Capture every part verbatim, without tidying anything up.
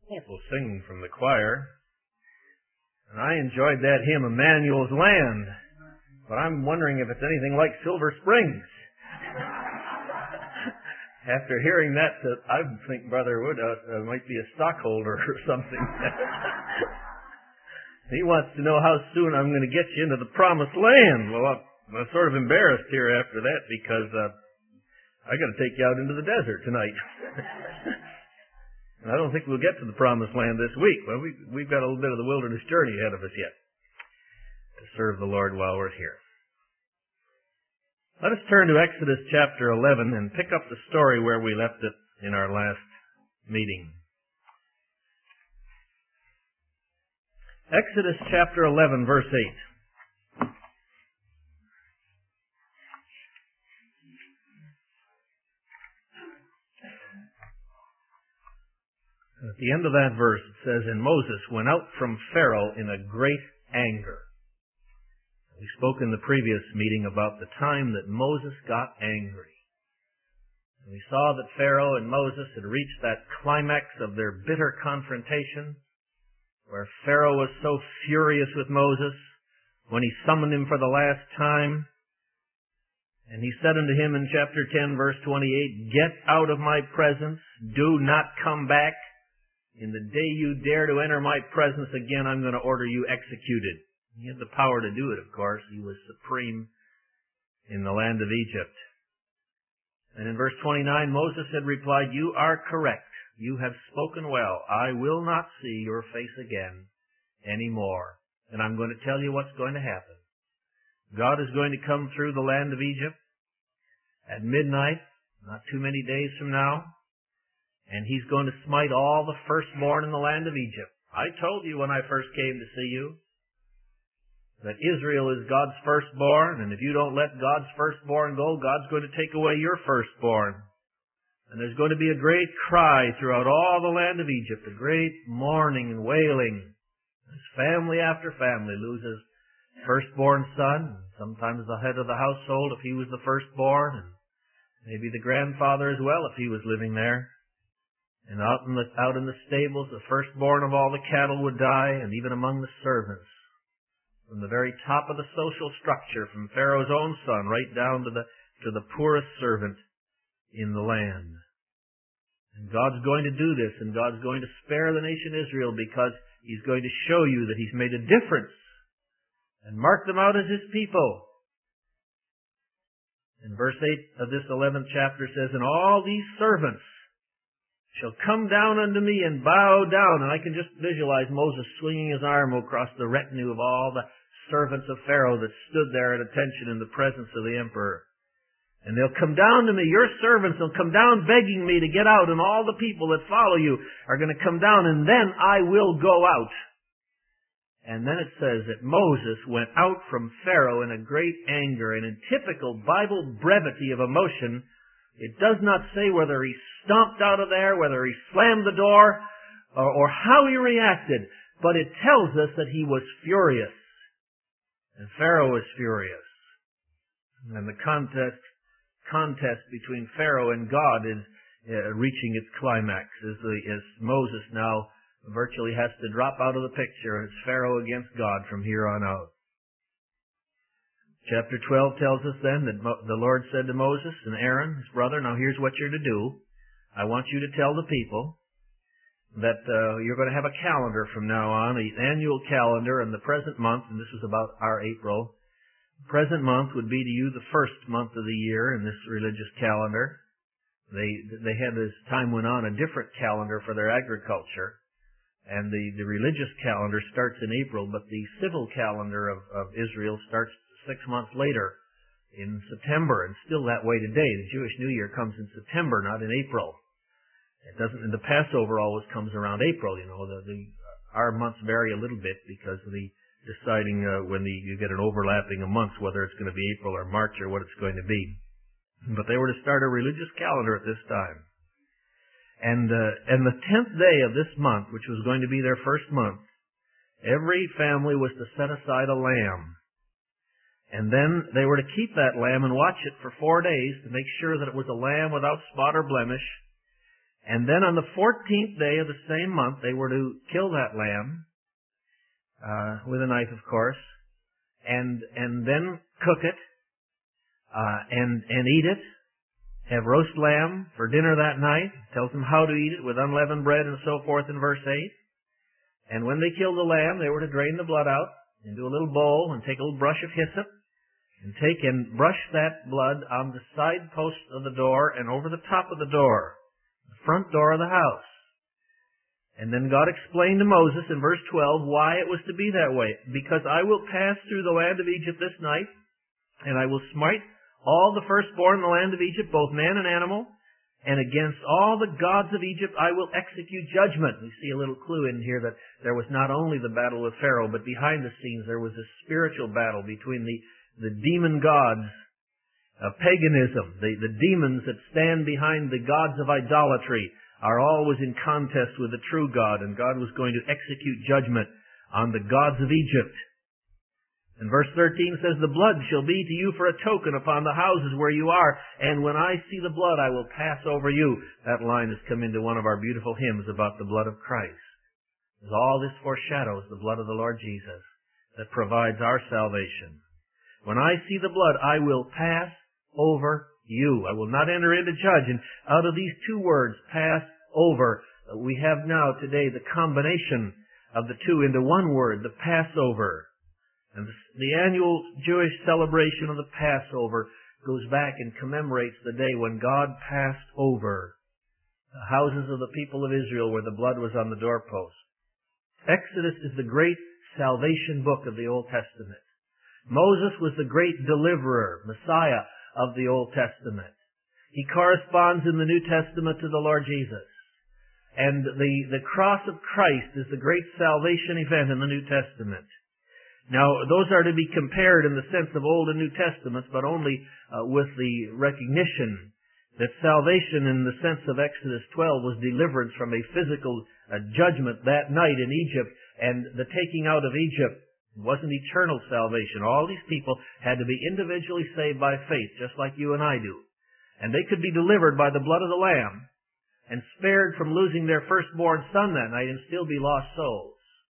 People singing from the choir. And I enjoyed that hymn, Emmanuel's Land. But I'm wondering if it's anything like Silver Springs. After hearing that, uh, I think Brother Wood uh, uh, might be a stockholder or something. He wants to know how soon I'm going to get you into the promised land. Well, I'm sort of embarrassed here after that because uh, I got to take you out into the desert tonight. And I don't think we'll get to the promised land this week. Well, we, we've got a little bit of the wilderness journey ahead of us yet to serve the Lord while we're here. Let us turn to Exodus chapter eleven and pick up the story where we left it in our last meeting. Exodus chapter eleven, verse eight. At the end of that verse it says, "And Moses went out from Pharaoh in a great anger." We spoke in the previous meeting about the time that Moses got angry. And we saw that Pharaoh and Moses had reached that climax of their bitter confrontation, where Pharaoh was so furious with Moses when he summoned him for the last time. And he said unto him in chapter ten, verse twenty-eight, "Get out of my presence, do not come back. In the day you dare to enter my presence again, I'm going to order you executed." He had the power to do it, of course. He was supreme in the land of Egypt. And in verse twenty-nine, Moses had replied, "You are correct. You have spoken well. I will not see your face again anymore. And I'm going to tell you what's going to happen. God is going to come through the land of Egypt at midnight, not too many days from now, and He's going to smite all the firstborn in the land of Egypt. I told you when I first came to see you that Israel is God's firstborn, and if you don't let God's firstborn go, God's going to take away your firstborn. And there's going to be a great cry throughout all the land of Egypt, a great mourning and wailing, as family after family loses firstborn son, sometimes the head of the household if he was the firstborn, and maybe the grandfather as well if he was living there. And out in the, out in the stables, the firstborn of all the cattle would die, and even among the servants. From the very top of the social structure, from Pharaoh's own son right down to the to the poorest servant in the land. And God's going to do this, and God's going to spare the nation Israel because He's going to show you that He's made a difference and mark them out as His people. And verse eight of this eleventh chapter says, "And all these servants shall come down unto me and bow down." And I can just visualize Moses swinging his arm across the retinue of all the servants of Pharaoh that stood there at attention in the presence of the emperor. "And they'll come down to me, your servants will come down begging me to get out, and all the people that follow you are going to come down, and then I will go out." And then it says that Moses went out from Pharaoh in a great anger, and in typical Bible brevity of emotion, it does not say whether he stomped out of there, whether he slammed the door, or, or how he reacted, but it tells us that he was furious. And Pharaoh was furious. And the contest contest between Pharaoh and God is uh, reaching its climax as, the, as Moses now virtually has to drop out of the picture. It's Pharaoh against God from here on out. Chapter twelve tells us then that Mo- the Lord said to Moses and Aaron, his brother, "Now here's what you're to do. I want you to tell the people that uh, you're going to have a calendar from now on, an annual calendar, and the present month," and this was about our April, "present month would be to you the first month of the year in this religious calendar." They they had, as time went on, a different calendar for their agriculture, and the, the religious calendar starts in April, but the civil calendar of, of Israel starts six months later in September, and still that way today. The Jewish New Year comes in September, not in April. It doesn't, and the Passover always comes around April. You know, the, the our months vary a little bit because of the deciding uh, when the, you get an overlapping of months, whether it's going to be April or March or what it's going to be. But they were to start a religious calendar at this time, and uh, and the tenth day of this month, which was going to be their first month, every family was to set aside a lamb, and then they were to keep that lamb and watch it for four days to make sure that it was a lamb without spot or blemish. And then on the fourteenth day of the same month, they were to kill that lamb, uh, with a knife, of course, and, and then cook it, uh, and, and eat it, have roast lamb for dinner that night, tells them how to eat it with unleavened bread and so forth in verse eight. And when they killed the lamb, they were to drain the blood out into a little bowl and take a little brush of hyssop and take and brush that blood on the side post of the door and over the top of the door, the front door of the house. And then God explained to Moses in verse twelve why it was to be that way. Because I will pass through the land of Egypt this night, and I will smite all the firstborn in the land of Egypt, both man and animal, and against all the gods of Egypt I will execute judgment. We see a little clue in here that there was not only the battle with Pharaoh, but behind the scenes there was a spiritual battle between the, the demon gods of paganism. The, the demons that stand behind the gods of idolatry are always in contest with the true God, and God was going to execute judgment on the gods of Egypt. And verse thirteen says, the blood shall be to you for a token upon the houses where you are, and when I see the blood I will pass over you. That line has come into one of our beautiful hymns about the blood of Christ. As all this foreshadows the blood of the Lord Jesus that provides our salvation. When I see the blood I will pass over you. I will not enter into judge. And out of these two words, pass over, we have now today the combination of the two into one word, the Passover. And the annual Jewish celebration of the Passover goes back and commemorates the day when God passed over the houses of the people of Israel where the blood was on the doorpost. Exodus is the great salvation book of the Old Testament. Moses was the great deliverer, Messiah of the Old Testament. He corresponds in the New Testament to the Lord Jesus. And the, the cross of Christ is the great salvation event in the New Testament. Now, those are to be compared in the sense of Old and New Testaments, but only uh, with the recognition that salvation in the sense of Exodus twelve was deliverance from a physical uh, judgment that night in Egypt, and the taking out of Egypt wasn't eternal salvation. All these people had to be individually saved by faith, just like you and I do. And they could be delivered by the blood of the Lamb and spared from losing their firstborn son that night and still be lost souls.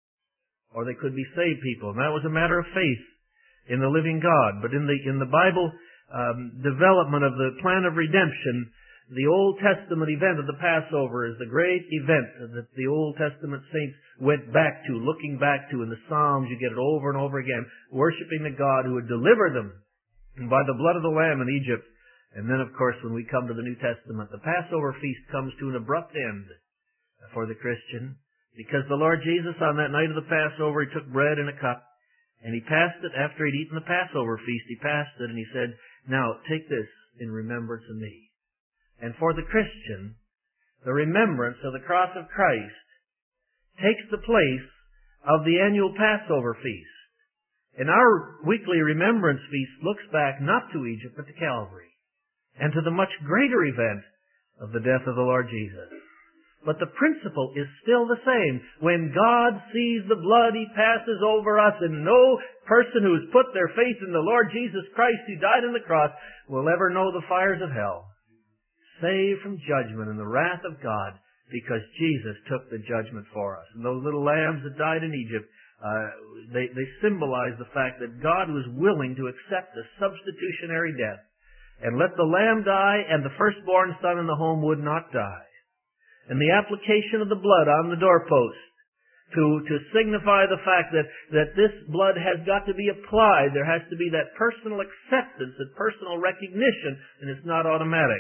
Or they could be saved people. And that was a matter of faith in the living God. But in the in the Bible um, development of the plan of redemption, the Old Testament event of the Passover is the great event that the Old Testament saints went back to, looking back to. In the Psalms, you get it over and over again, worshiping the God who had delivered them by the blood of the Lamb in Egypt. And then, of course, when we come to the New Testament, the Passover feast comes to an abrupt end for the Christian. Because the Lord Jesus, on that night of the Passover, He took bread in a cup, and He passed it after He'd eaten the Passover feast. He passed it, and He said, now, take this in remembrance of me. And for the Christian, the remembrance of the cross of Christ takes the place of the annual Passover feast. And our weekly remembrance feast looks back not to Egypt, but to Calvary, and to the much greater event of the death of the Lord Jesus. But the principle is still the same. When God sees the blood, He passes over us, and no person who has put their faith in the Lord Jesus Christ who died on the cross will ever know the fires of hell. Saved from judgment and the wrath of God because Jesus took the judgment for us. And those little lambs that died in Egypt, uh, they, they symbolize the fact that God was willing to accept a substitutionary death and let the lamb die, and the firstborn son in the home would not die. And the application of the blood on the doorpost to, to signify the fact that, that this blood has got to be applied. There has to be that personal acceptance, that personal recognition, and it's not automatic.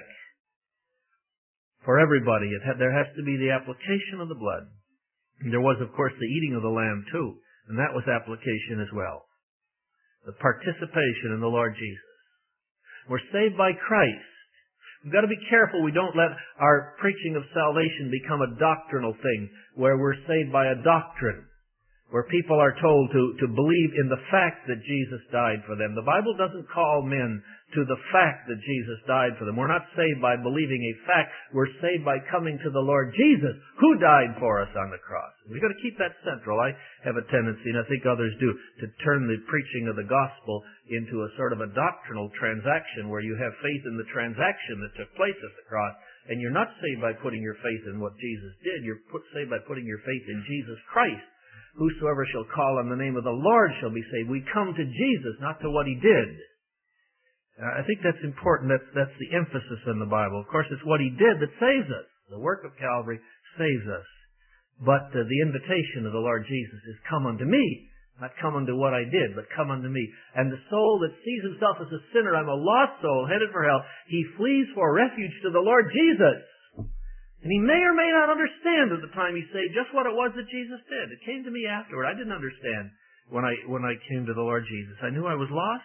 For everybody, it had, there has to be the application of the blood. And there was, of course, the eating of the lamb, too, and that was application as well. The participation in the Lord Jesus. We're saved by Christ. We've got to be careful we don't let our preaching of salvation become a doctrinal thing where we're saved by a doctrine, where people are told to, to believe in the fact that Jesus died for them. The Bible doesn't call men to the fact that Jesus died for them. We're not saved by believing a fact. We're saved by coming to the Lord Jesus, who died for us on the cross. We've got to keep that central. I have a tendency, and I think others do, to turn the preaching of the gospel into a sort of a doctrinal transaction where you have faith in the transaction that took place at the cross And you're not saved by putting your faith in what Jesus did. You're put, saved by putting your faith in Jesus Christ. Whosoever shall call on the name of the Lord shall be saved. We come to Jesus, not to what He did. Uh, I think that's important. That's, that's the emphasis in the Bible. Of course, it's what He did that saves us. The work of Calvary saves us. But uh, the invitation of the Lord Jesus is, come unto me. Not come unto what I did, but come unto me. And the soul that sees himself as a sinner, I'm a lost soul, headed for hell, he flees for refuge to the Lord Jesus. And he may or may not understand at the time he's saved just what it was that Jesus did. It came to me afterward. I didn't understand when I when I came to the Lord Jesus. I knew I was lost.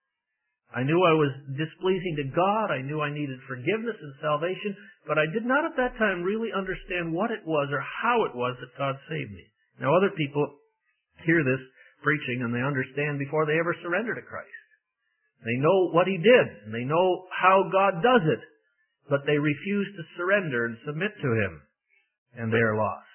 I knew I was displeasing to God. I knew I needed forgiveness and salvation. But I did not at that time really understand what it was or how it was that God saved me. Now other people hear this preaching and they understand before they ever surrender to Christ. They know what He did and they know how God does it. But they refuse to surrender and submit to Him, and they are lost.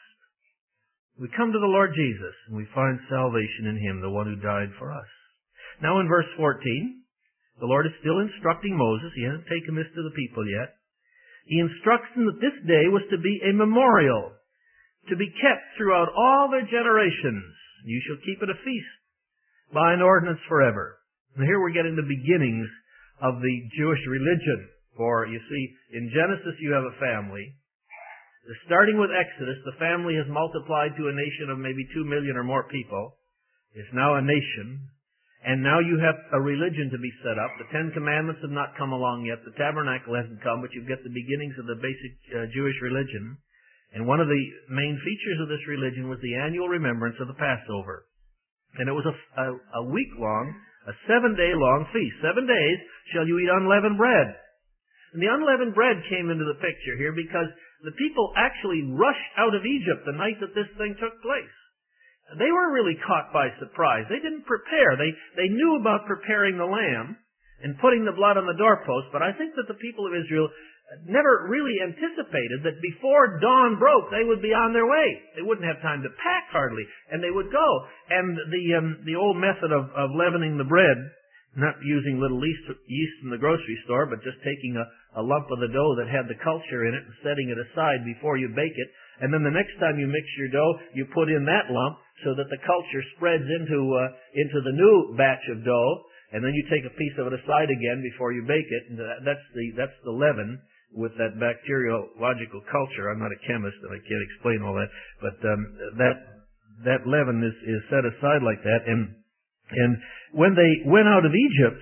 We come to the Lord Jesus, and we find salvation in Him, the one who died for us. Now in verse fourteen, the Lord is still instructing Moses. He hasn't taken this to the people yet. He instructs them that this day was to be a memorial, to be kept throughout all their generations. You shall keep it a feast by an ordinance forever. Now here we're getting the beginnings of the Jewish religion. For, you see, in Genesis you have a family. Starting with Exodus, the family has multiplied to a nation of maybe two million or more people. It's now a nation. And now you have a religion to be set up. The Ten Commandments have not come along yet. The tabernacle hasn't come, but you've got the beginnings of the basic uh, Jewish religion. And one of the main features of this religion was the annual remembrance of the Passover. And it was a, a, a week-long, a seven-day-long feast. Seven days shall you eat unleavened bread. And the unleavened bread came into the picture here because the people actually rushed out of Egypt the night that this thing took place. They were really caught by surprise. They didn't prepare. They, they knew about preparing the lamb and putting the blood on the doorpost, but I think that the people of Israel never really anticipated that before dawn broke, they would be on their way. They wouldn't have time to pack hardly, and they would go. And the, um, the old method of, of leavening the bread, not using little yeast, yeast from the grocery store, but just taking a, a lump of the dough that had the culture in it and setting it aside before you bake it. And then the next time you mix your dough, you put in that lump so that the culture spreads into uh, into the new batch of dough. And then you take a piece of it aside again before you bake it. And that's the that's the leaven with that bacteriological culture. I'm not a chemist and I can't explain all that, but um, that that leaven is, is set aside like that. And and when they went out of Egypt,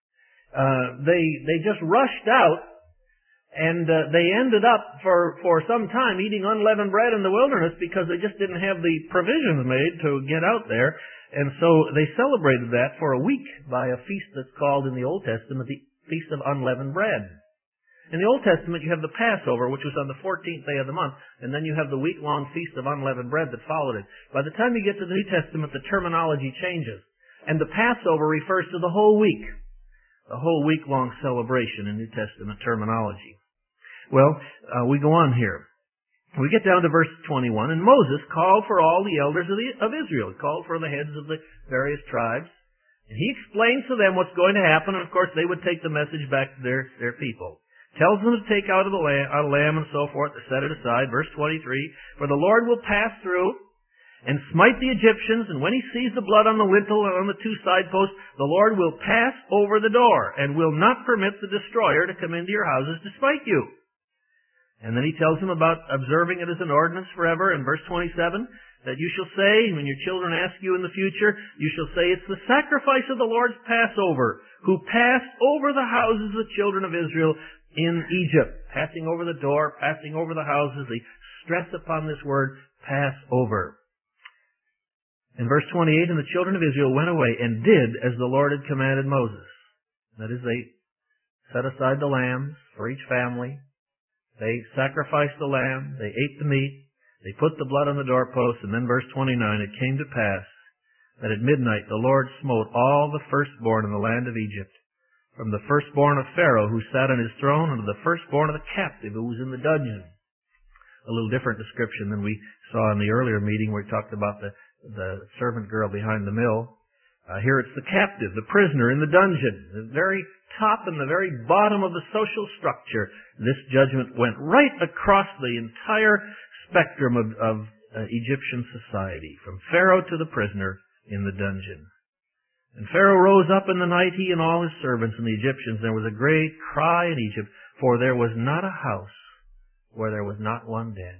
uh, they they just rushed out. And uh, they ended up for, for some time eating unleavened bread in the wilderness because they just didn't have the provisions made to get out there. And so they celebrated that for a week by a feast that's called in the Old Testament the Feast of Unleavened Bread. In the Old Testament you have the Passover, which was on the fourteenth day of the month, and then you have the week-long Feast of Unleavened Bread that followed it. By the time you get to the New Testament, the terminology changes. And the Passover refers to the whole week, the whole week-long celebration in New Testament terminology. Well, uh, we go on here. We get down to verse twenty-one, and Moses called for all the elders of, the, of Israel. He called for the heads of the various tribes. And he explains to them what's going to happen, and of course they would take the message back to their, their people. Tells them to take out of the lamb, out a lamb and so forth, to set it aside. Verse twenty-three, for the Lord will pass through and smite the Egyptians, and when he sees the blood on the lintel and on the two side posts, the Lord will pass over the door, and will not permit the destroyer to come into your houses to smite you. And then he tells them about observing it as an ordinance forever in verse twenty-seven, that you shall say, when your children ask you in the future, you shall say, it's the sacrifice of the Lord's Passover, who passed over the houses of the children of Israel in Egypt. Passing over the door, passing over the houses. They stress upon this word, pass over. In verse twenty-eight, and the children of Israel went away and did as the Lord had commanded Moses. That is, they set aside the lambs for each family. They sacrificed the lamb, they ate the meat, they put the blood on the doorpost, and then verse twenty-nine, it came to pass that at midnight the Lord smote all the firstborn in the land of Egypt, from the firstborn of Pharaoh who sat on his throne, unto the firstborn of the captive who was in the dungeon. A little different description than we saw in the earlier meeting where we talked about the, the servant girl behind the mill. Uh, here it's the captive, the prisoner in the dungeon, the very top and the very bottom of the social structure. This judgment went right across the entire spectrum of, of uh, Egyptian society, from Pharaoh to the prisoner in the dungeon. And Pharaoh rose up in the night, he and all his servants and the Egyptians. There was a great cry in Egypt, for there was not a house where there was not one dead.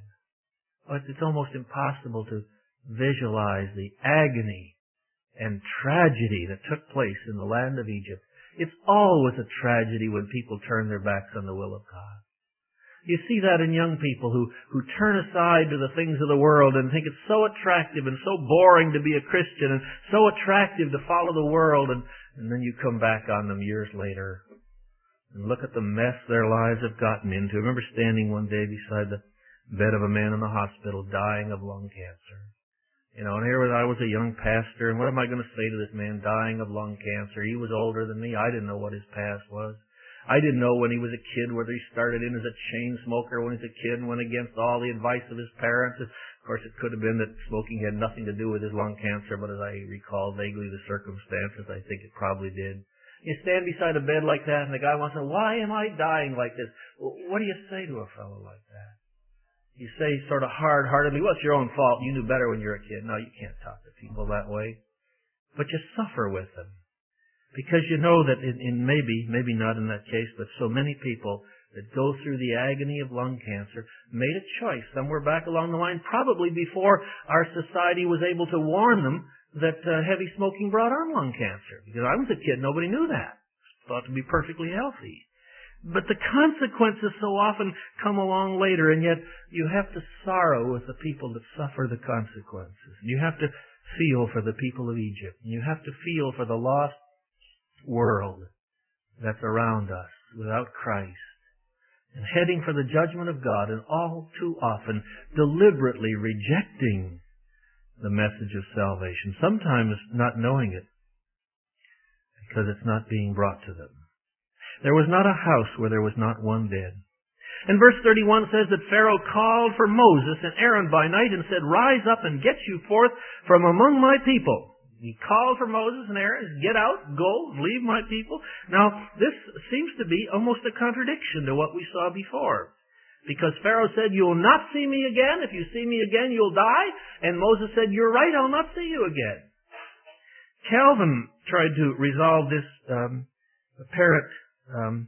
But it's almost impossible to visualize the agony and tragedy that took place in the land of Egypt. It's always a tragedy when people turn their backs on the will of God. You see that in young people who, who turn aside to the things of the world and think it's so attractive and so boring to be a Christian and so attractive to follow the world, and, and then you come back on them years later and look at the mess their lives have gotten into. I remember standing one day beside the bed of a man in the hospital dying of lung cancer. You know, and here was I was a young pastor, and what am I going to say to this man dying of lung cancer? He was older than me. I didn't know what his past was. I didn't know when he was a kid whether he started in as a chain smoker when he was a kid and went against all the advice of his parents. Of course, it could have been that smoking had nothing to do with his lung cancer, but as I recall vaguely the circumstances, I think it probably did. You stand beside a bed like that, and the guy wants to know, why am I dying like this? What do you say to a fellow like that? You say sort of hard-heartedly, well, it's your own fault. You knew better when you were a kid. No, you can't talk to people that way. But you suffer with them. Because you know that in, in maybe, maybe not in that case, but so many people that go through the agony of lung cancer made a choice somewhere back along the line, probably before our society was able to warn them that uh, heavy smoking brought on lung cancer. Because I was a kid, nobody knew that. Thought to be perfectly healthy. But the consequences so often come along later, and yet you have to sorrow with the people that suffer the consequences. You have to feel for the people of Egypt. And you have to feel for the lost world that's around us without Christ, and heading for the judgment of God, and all too often deliberately rejecting the message of salvation, sometimes not knowing it because it's not being brought to them. There was not a house where there was not one dead. And verse thirty-one says that Pharaoh called for Moses and Aaron by night and said, rise up and get you forth from among my people. He called for Moses and Aaron, get out, go, leave my people. Now, this seems to be almost a contradiction to what we saw before. Because Pharaoh said, you'll not see me again. If you see me again, you'll die. And Moses said, you're right, I'll not see you again. Calvin tried to resolve this um, apparent um,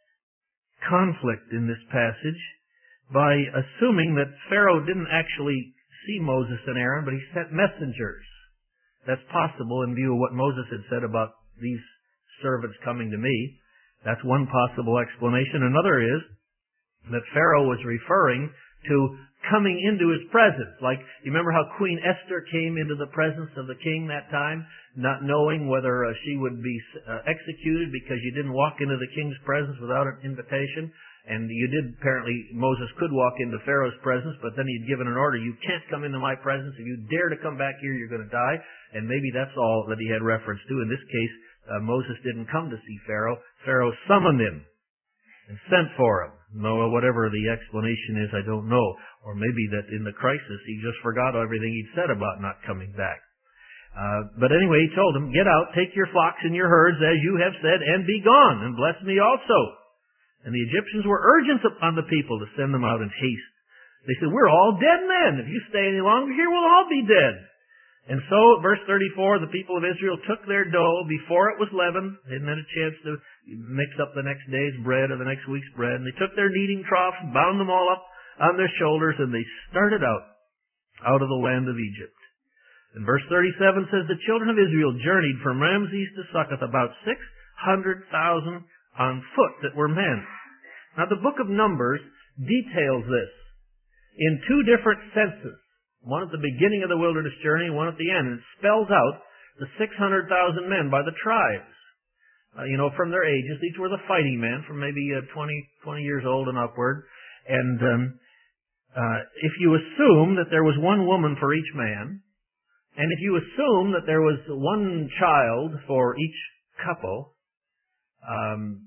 conflict in this passage by assuming that Pharaoh didn't actually see Moses and Aaron, but he sent messengers. That's possible in view of what Moses had said about these servants coming to me. That's one possible explanation. Another is that Pharaoh was referring to coming into his presence. Like, you remember how Queen Esther came into the presence of the king that time, not knowing whether uh, she would be uh, executed because you didn't walk into the king's presence without an invitation. And you did, apparently, Moses could walk into Pharaoh's presence, but then he'd given an order, you can't come into my presence. If you dare to come back here, you're going to die. And maybe that's all that he had reference to. In this case, uh, Moses didn't come to see Pharaoh. Pharaoh summoned him and sent for him. No, whatever the explanation is, I don't know. Or maybe that in the crisis, he just forgot everything he'd said about not coming back. Uh, but anyway, he told him, get out, take your flocks and your herds, as you have said, and be gone, and bless me also. And the Egyptians were urgent upon the people to send them out in haste. They said, we're all dead men. If you stay any longer here, we'll all be dead. And so, verse thirty-four, the people of Israel took their dough before it was leavened. They hadn't had a chance to mix up the next day's bread or the next week's bread. And they took their kneading troughs, bound them all up on their shoulders, and they started out, out of the land of Egypt. And verse thirty-seven says, the children of Israel journeyed from Ramses to Succoth, about six hundred thousand on foot that were men. Now the book of Numbers details this in two different senses. One at the beginning of the wilderness journey, one at the end. And it spells out the six hundred thousand men by the tribes. Uh, you know, from their ages. These were the fighting men from maybe uh, twenty, twenty years old and upward. And um, uh, if you assume that there was one woman for each man, and if you assume that there was one child for each couple, um,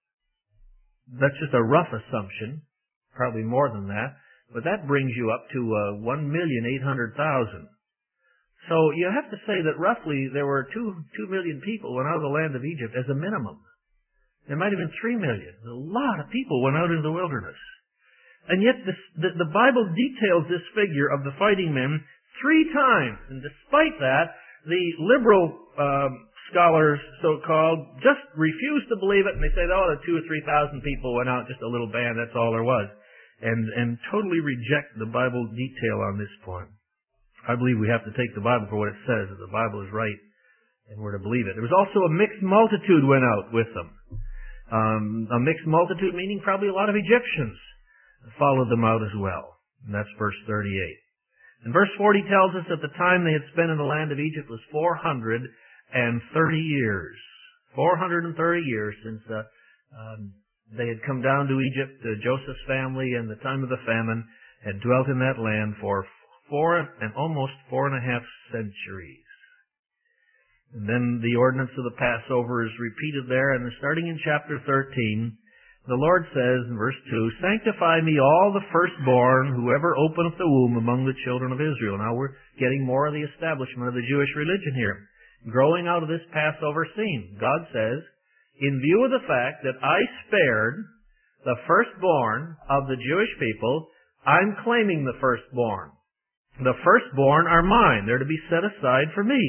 that's just a rough assumption, probably more than that, but that brings you up to uh, one million eight hundred thousand. So you have to say that roughly there were two, two million people went out of the land of Egypt as a minimum. There might have been three million. A lot of people went out into the wilderness. And yet this, the, the Bible details this figure of the fighting men three times. And despite that, the liberal um, scholars, so-called, just refuse to believe it. And they say, oh, the two or three thousand people went out, just a little band, that's all there was. And, and totally reject the Bible detail on this point. I believe we have to take the Bible for what it says, that the Bible is right, and we're to believe it. There was also a mixed multitude went out with them. Um, a mixed multitude meaning probably a lot of Egyptians followed them out as well. And that's verse thirty-eight. And verse forty tells us that the time they had spent in the land of Egypt was four hundred thirty years. four hundred thirty years since uh, um, they had come down to Egypt. Uh, Joseph's family in the time of the famine had dwelt in that land for four and almost four and a half centuries. And then the ordinance of the Passover is repeated there, and starting in chapter thirteen, the Lord says in verse two, "Sanctify me all the firstborn, whoever openeth the womb among the children of Israel." Now we're getting more of the establishment of the Jewish religion here. Growing out of this Passover scene, God says, in view of the fact that I spared the firstborn of the Jewish people, I'm claiming the firstborn. The firstborn are mine. They're to be set aside for me.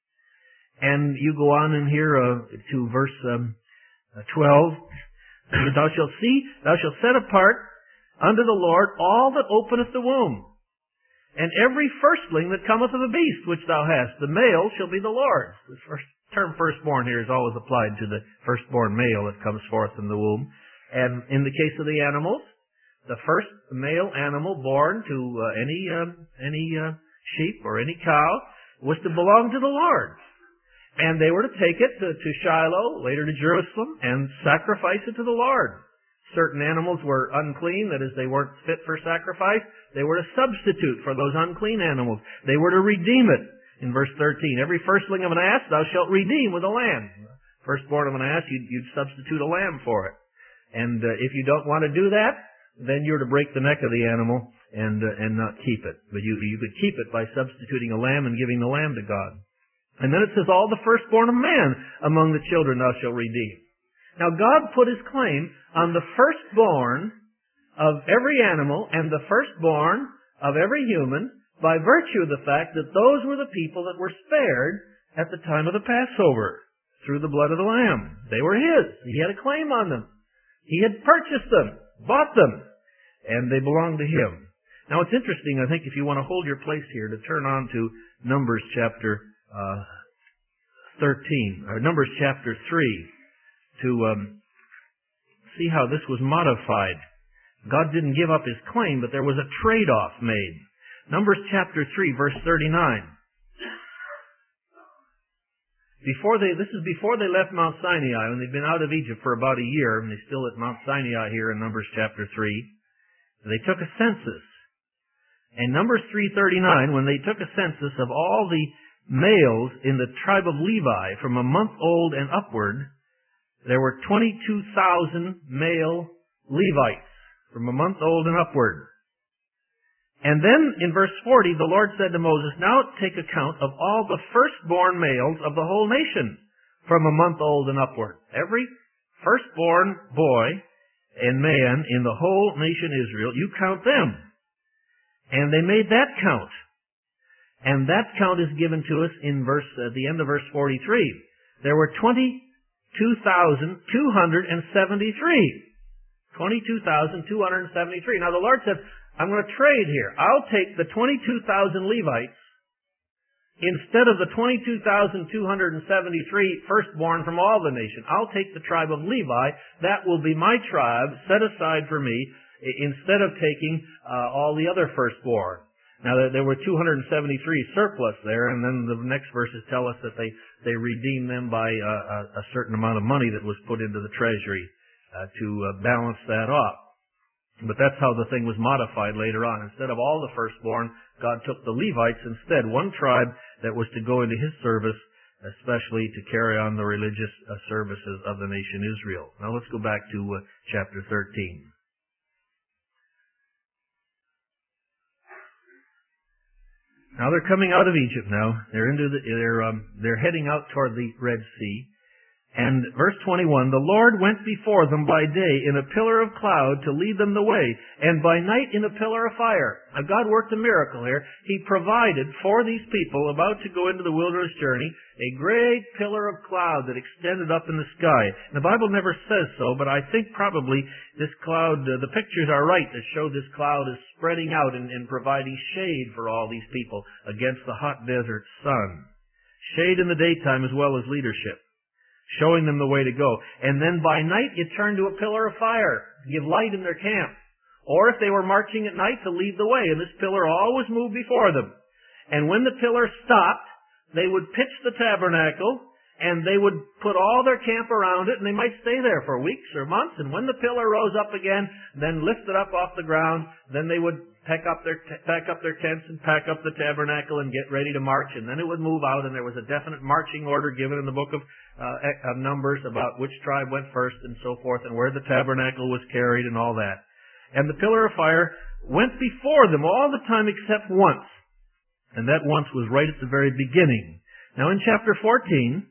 And you go on in here uh, to verse um, twelve. Thou shalt see, thou shalt set apart unto the Lord all that openeth the womb, and every firstling that cometh of the beast which thou hast, the male shall be the Lord's. The first, term firstborn here is always applied to the firstborn male that comes forth from the womb. And in the case of the animals, the first male animal born to uh, any uh, any uh, sheep or any cow was to belong to the Lord. And they were to take it to, to Shiloh, later to Jerusalem, and sacrifice it to the Lord. Certain animals were unclean, that is, they weren't fit for sacrifice. They were to substitute for those unclean animals. They were to redeem it. In verse thirteen, every firstling of an ass thou shalt redeem with a lamb. Firstborn of an ass, you'd, you'd substitute a lamb for it. And uh, if you don't want to do that, then you're to break the neck of the animal and uh, and not keep it. But you you could keep it by substituting a lamb and giving the lamb to God. And then it says, all the firstborn of man among the children thou shalt redeem. Now God put his claim on the firstborn of every animal and the firstborn of every human by virtue of the fact that those were the people that were spared at the time of the Passover through the blood of the Lamb. They were his. He had a claim on them. He had purchased them, bought them, and they belonged to him. Now it's interesting, I think, if you want to hold your place here, to turn on to Numbers chapter Uh, thirteen, or Numbers chapter three, to um, see how this was modified. God didn't give up his claim, but there was a trade-off made. Numbers chapter three, verse thirty-nine. Before they, this is before they left Mount Sinai, when they'd been out of Egypt for about a year, and they're still at Mount Sinai here in Numbers chapter three. They took a census. And Numbers three thirty-nine, when they took a census of all the males in the tribe of Levi from a month old and upward, there were twenty-two thousand male Levites from a month old and upward. And then in verse forty, the Lord said to Moses, now take account of all the firstborn males of the whole nation from a month old and upward. Every firstborn boy and man in the whole nation Israel, you count them. And they made that count. And that count is given to us in verse, at the end of verse forty-three. There were twenty-two thousand two hundred seventy-three. twenty-two thousand two hundred seventy-three. Now the Lord said, I'm going to trade here. I'll take the twenty-two thousand Levites instead of the twenty-two thousand two hundred seventy-three firstborn from all the nation. I'll take the tribe of Levi. That will be my tribe set aside for me instead of taking uh, all the other firstborn. Now, there were two hundred seventy-three surplus there, and then the next verses tell us that they, they redeemed them by uh, a, a certain amount of money that was put into the treasury uh, to uh, balance that off. But that's how the thing was modified later on. Instead of all the firstborn, God took the Levites instead, one tribe that was to go into his service, especially to carry on the religious uh, services of the nation Israel. Now let's go back to uh, chapter thirteen. Now they're coming out of Egypt now. They're into the, they're, um, they're heading out toward the Red Sea. And verse twenty-one, the Lord went before them by day in a pillar of cloud to lead them the way, and by night in a pillar of fire. Now God worked a miracle here. He provided for these people about to go into the wilderness journey a great pillar of cloud that extended up in the sky. The Bible never says so, but I think probably this cloud, uh, the pictures are right that show this cloud is spreading out and, and providing shade for all these people against the hot desert sun. Shade in the daytime as well as leadership, showing them the way to go. And then by night it turned to a pillar of fire to give light in their camp. Or if they were marching at night, to lead the way. And this pillar always moved before them. And when the pillar stopped, they would pitch the tabernacle, and they would put all their camp around it, and they might stay there for weeks or months. And when the pillar rose up again, then lift it up off the ground, then they would pack up their pack up their tents and pack up the tabernacle and get ready to march. And then it would move out, and there was a definite marching order given in the book of uh, Numbers about which tribe went first and so forth, and where the tabernacle was carried and all that. And the pillar of fire went before them all the time except once. And that once was right at the very beginning. Now in chapter fourteen,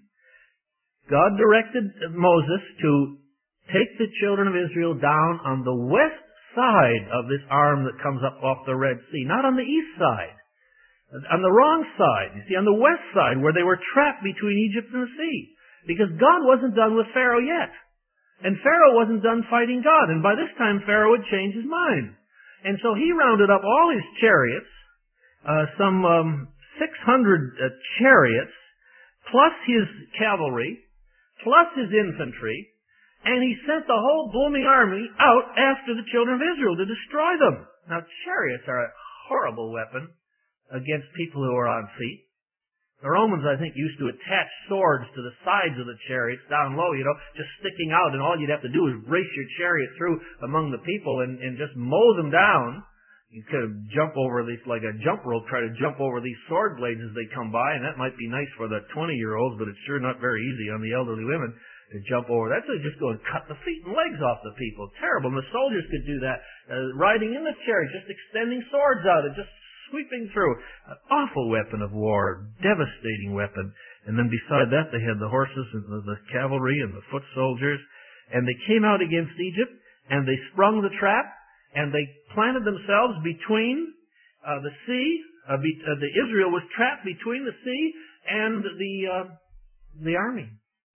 God directed Moses to take the children of Israel down on the west side of this arm that comes up off the Red Sea, not on the east side. On the wrong side, you see, on the west side where they were trapped between Egypt and the sea. Because God wasn't done with Pharaoh yet. And Pharaoh wasn't done fighting God. And by this time Pharaoh had changed his mind. And so he rounded up all his chariots, uh, some um, six hundred uh, chariots, plus his cavalry, plus his infantry, and he sent the whole blooming army out after the children of Israel to destroy them. Now, chariots are a horrible weapon against people who are on feet. The Romans, I think, used to attach swords to the sides of the chariots down low, you know, just sticking out, and all you'd have to do is race your chariot through among the people and, and just mow them down. You could jump over these, like a jump rope, try to jump over these sword blades as they come by, and that might be nice for the twenty-year-olds, but it's sure not very easy on the elderly women to jump over. That's just go and cut the feet and legs off the people. Terrible. And the soldiers could do that, uh, riding in the chariot, just extending swords out and just sweeping through. An awful weapon of war, devastating weapon. And then beside that, they had the horses and the, the cavalry and the foot soldiers, and they came out against Egypt, and they sprung the trap, and they planted themselves between uh, the sea. Uh, be, uh, the Israel was trapped between the sea and the uh, the army,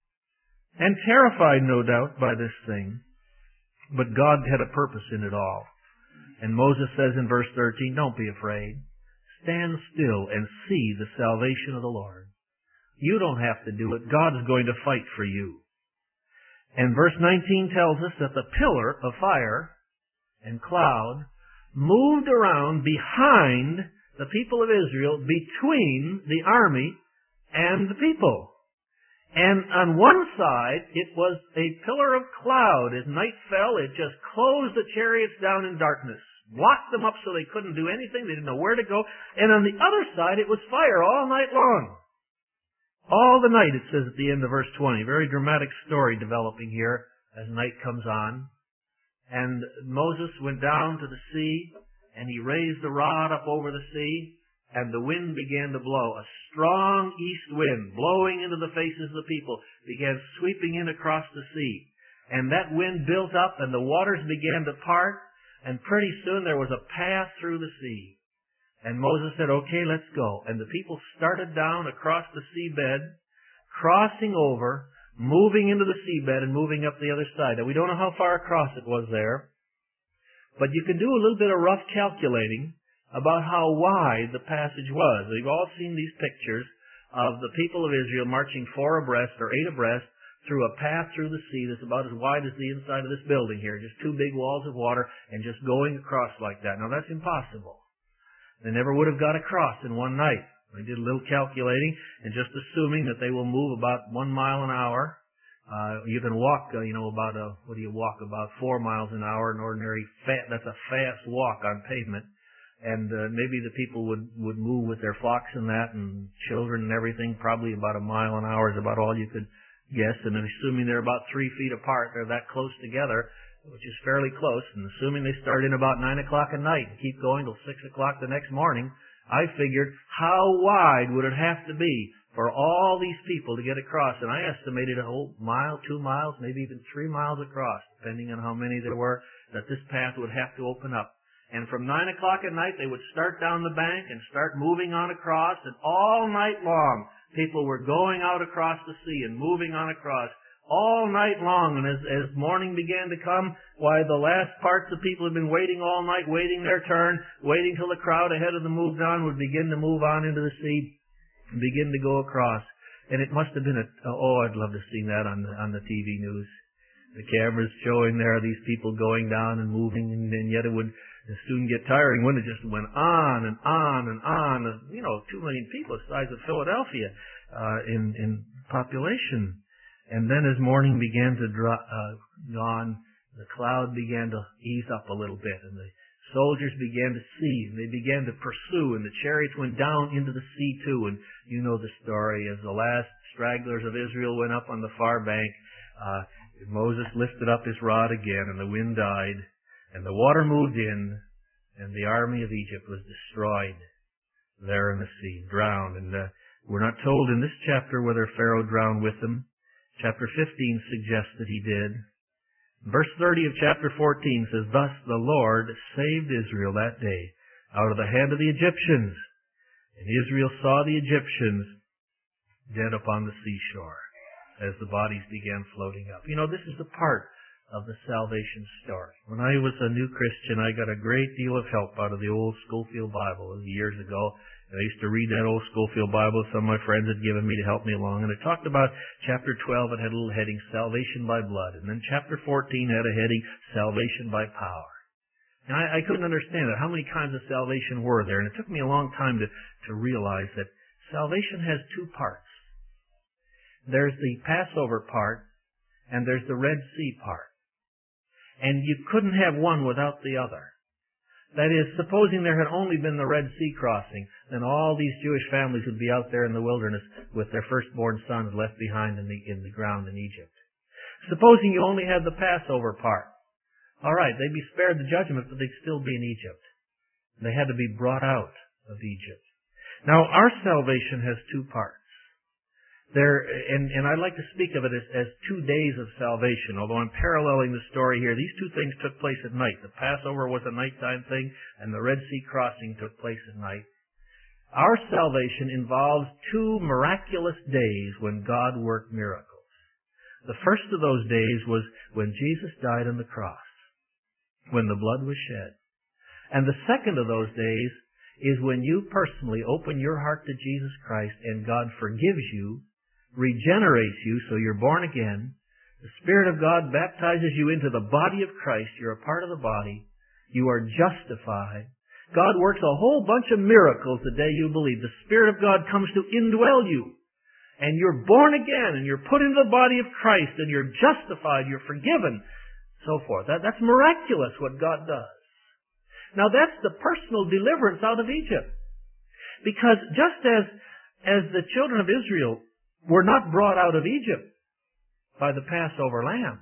and terrified, no doubt, by this thing. But God had a purpose in it all. And Moses says in verse thirteen, "Don't be afraid. Stand still and see the salvation of the Lord." You don't have to do it. God is going to fight for you. And verse nineteen tells us that the pillar of fire and cloud moved around behind the people of Israel, between the army and the people. And on one side, it was a pillar of cloud. As night fell, it just closed the chariots down in darkness, blocked them up so they couldn't do anything. They didn't know where to go. And on the other side, it was fire all night long. All the night, it says at the end of verse twenty. Very dramatic story developing here as night comes on. And Moses went down to the sea, and he raised the rod up over the sea, and the wind began to blow. A strong east wind, blowing into the faces of the people, began sweeping in across the sea. And that wind built up, and the waters began to part, and pretty soon there was a path through the sea. And Moses said, "Okay, let's go." And the people started down across the seabed, crossing over, moving into the seabed and moving up the other side. Now, we don't know how far across it was there, but you can do a little bit of rough calculating about how wide the passage was. We've all seen these pictures of the people of Israel marching four abreast or eight abreast through a path through the sea that's about as wide as the inside of this building here, just two big walls of water and just going across like that. Now, that's impossible. They never would have got across in one night. They did a little calculating, and just assuming that they will move about one mile an hour. Uh, you can walk, uh, you know, about a, what do you walk, about four miles an hour, an ordinary fat, that's a fast walk on pavement. And uh, maybe the people would, would move with their flocks and that, and children and everything, probably about a mile an hour is about all you could guess. And then assuming they're about three feet apart, they're that close together, which is fairly close, and assuming they start in about nine o'clock at night and keep going till six o'clock the next morning, I figured, how wide would it have to be for all these people to get across? And I estimated a whole mile, two miles, maybe even three miles across, depending on how many there were, that this path would have to open up. And from nine o'clock at night, they would start down the bank and start moving on across, and all night long, people were going out across the sea and moving on across all night long. And as, as morning began to come, why, the last parts of people had been waiting all night, waiting their turn, waiting till the crowd ahead of them moved on, would begin to move on into the sea and begin to go across. And it must have been a, oh, I'd love to see that on the, on the T V news. The cameras showing there these people going down and moving, and, and yet it would soon get tiring when it just went on and on and on. You know, two million people, the size of Philadelphia uh, in, in population. And then as morning began to draw, uh, dawn, the cloud began to ease up a little bit, and the soldiers began to see, and they began to pursue, and the chariots went down into the sea too. And you know the story. As the last stragglers of Israel went up on the far bank, uh, Moses lifted up his rod again, and the wind died, and the water moved in, and the army of Egypt was destroyed there in the sea, drowned. And uh, we're not told in this chapter whether Pharaoh drowned with them. Chapter fifteen suggests that he did. Verse thirty of chapter fourteen says, "Thus the Lord saved Israel that day out of the hand of the Egyptians. And Israel saw the Egyptians dead upon the seashore as the bodies began floating up." You know, this is the part of the salvation story. When I was a new Christian, I got a great deal of help out of the old Schofield Bible years ago. I used to read that old Schofield Bible some of my friends had given me to help me along. And it talked about chapter twelve. It had a little heading, Salvation by Blood. And then chapter fourteen had a heading, Salvation by Power. And I, I couldn't understand it. How many kinds of salvation were there? And it took me a long time to, to realize that salvation has two parts. There's the Passover part, and there's the Red Sea part. And you couldn't have one without the other. That is, supposing there had only been the Red Sea crossing, then all these Jewish families would be out there in the wilderness with their firstborn sons left behind in the, in the ground in Egypt. Supposing you only had the Passover part. All right, they'd be spared the judgment, but they'd still be in Egypt. They had to be brought out of Egypt. Now, our salvation has two parts. There, and, and I like to speak of it as, as two days of salvation, although I'm paralleling the story here. These two things took place at night. The Passover was a nighttime thing, and the Red Sea crossing took place at night. Our salvation involves two miraculous days when God worked miracles. The first of those days was when Jesus died on the cross, when the blood was shed. And the second of those days is when you personally open your heart to Jesus Christ and God forgives you, regenerates you so you're born again. The Spirit of God baptizes you into the body of Christ. You're a part of the body. You are justified. God works a whole bunch of miracles the day you believe. The Spirit of God comes to indwell you. And you're born again, and you're put into the body of Christ, and you're justified, you're forgiven, so forth. That, that's miraculous what God does. Now that's the personal deliverance out of Egypt. Because just as, as the children of Israel were not brought out of Egypt by the Passover lamb,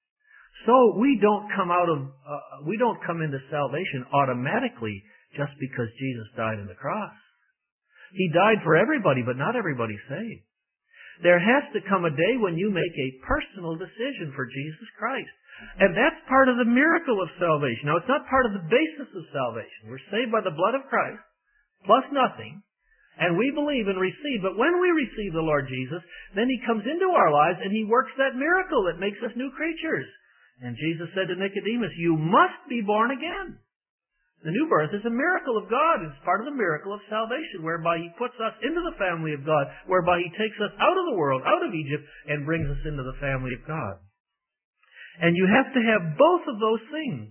so we don't come out of, uh, we don't come into salvation automatically just because Jesus died on the cross. He died for everybody, but not everybody's saved. There has to come a day when you make a personal decision for Jesus Christ. And that's part of the miracle of salvation. Now, it's not part of the basis of salvation. We're saved by the blood of Christ, plus nothing, and we believe and receive. But when we receive the Lord Jesus, then He comes into our lives and He works that miracle that makes us new creatures. And Jesus said to Nicodemus, you must be born again. The new birth is a miracle of God. It's part of the miracle of salvation, whereby He puts us into the family of God, whereby He takes us out of the world, out of Egypt, and brings us into the family of God. And you have to have both of those things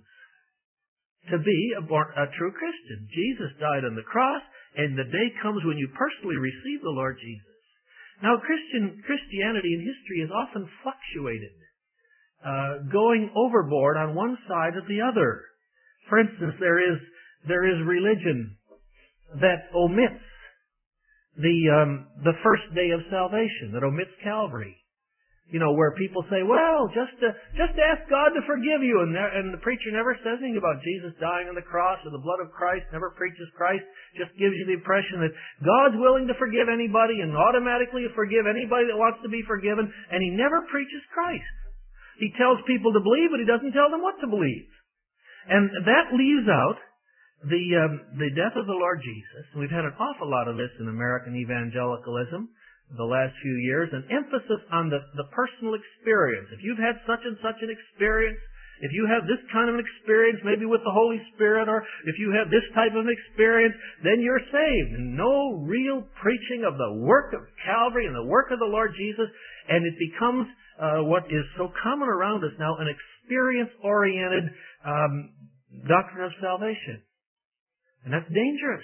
to be a, born, a true Christian. Jesus died on the cross, and the day comes when you personally receive the Lord Jesus. Now, Christian Christianity in history has often fluctuated, uh, going overboard on one side or the other. For instance, there is there is religion that omits the um, the first day of salvation, that omits Calvary. You know, where people say, well, just uh, just ask God to forgive you. And, there, and the preacher never says anything about Jesus dying on the cross or the blood of Christ, never preaches Christ, just gives you the impression that God's willing to forgive anybody and automatically forgive anybody that wants to be forgiven. And he never preaches Christ. He tells people to believe, but he doesn't tell them what to believe. And that leaves out the um, the death of the Lord Jesus. We've had an awful lot of this in American evangelicalism the last few years, an emphasis on the, the personal experience. If you've had such and such an experience, if you have this kind of an experience, maybe with the Holy Spirit, or if you have this type of an experience, then you're saved. And no real preaching of the work of Calvary and the work of the Lord Jesus, and it becomes uh, what is so common around us now, an experience-oriented um, doctrine of salvation. And that's dangerous.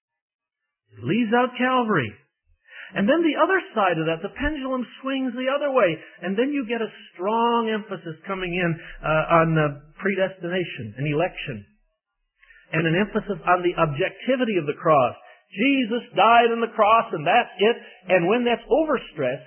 It leaves out Calvary. And then the other side of that, the pendulum swings the other way. And then you get a strong emphasis coming in uh, on uh, predestination and election. And an emphasis on the objectivity of the cross. Jesus died on the cross and that's it. And when that's overstressed,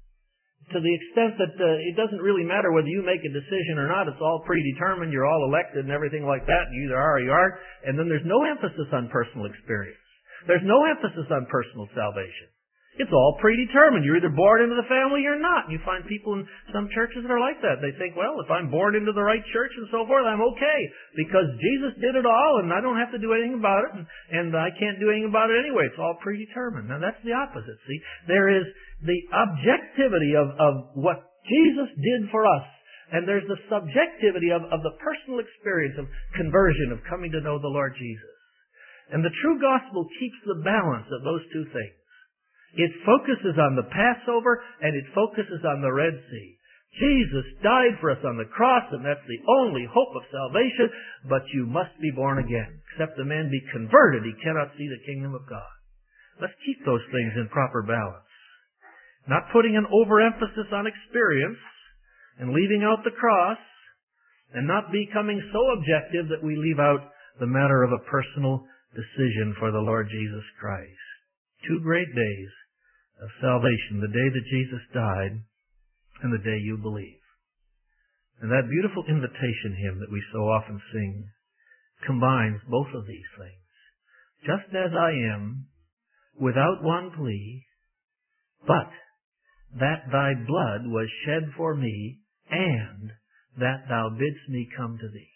to the extent that uh, it doesn't really matter whether you make a decision or not, it's all predetermined, you're all elected and everything like that, you either are or you aren't. And then there's no emphasis on personal experience. There's no emphasis on personal salvation. It's all predetermined. You're either born into the family or not. You find people in some churches that are like that. They think, well, if I'm born into the right church and so forth, I'm okay. Because Jesus did it all and I don't have to do anything about it and, and I can't do anything about it anyway. It's all predetermined. Now that's the opposite, see. There is the objectivity of, of what Jesus did for us. And there's the subjectivity of, of the personal experience of conversion, of coming to know the Lord Jesus. And the true gospel keeps the balance of those two things. It focuses on the Passover and it focuses on the Red Sea. Jesus died for us on the cross and that's the only hope of salvation, but you must be born again. Except a man be converted, he cannot see the kingdom of God. Let's keep those things in proper balance. Not putting an overemphasis on experience and leaving out the cross and not becoming so objective that we leave out the matter of a personal decision for the Lord Jesus Christ. Two great days of salvation, the day that Jesus died and the day you believe. And that beautiful invitation hymn that we so often sing combines both of these things. Just as I am, without one plea, but that thy blood was shed for me, and that thou bidst me come to thee.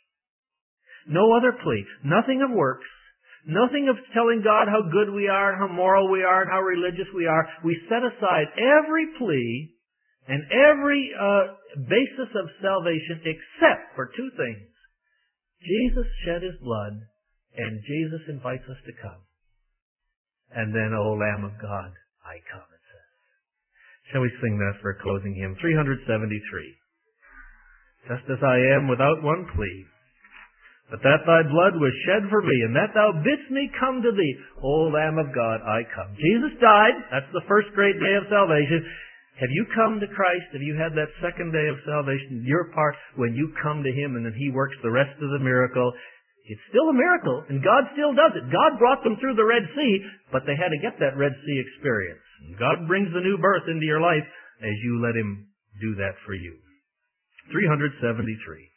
No other plea, nothing of works, nothing of telling God how good we are, and how moral we are, and how religious we are. We set aside every plea and every uh, basis of salvation except for two things. Jesus shed his blood, and Jesus invites us to come. And then, O Lamb of God, I come, it says. Shall we sing that for a closing hymn? three seventy-three. Just as I am without one plea, but that thy blood was shed for me, and that thou bidst me come to thee. O Lamb of God, I come. Jesus died. That's the first great day of salvation. Have you come to Christ? Have you had that second day of salvation? Your part, when you come to him and then he works the rest of the miracle. It's still a miracle, and God still does it. God brought them through the Red Sea, but they had to get that Red Sea experience. And God brings the new birth into your life as you let him do that for you. three seventy-three.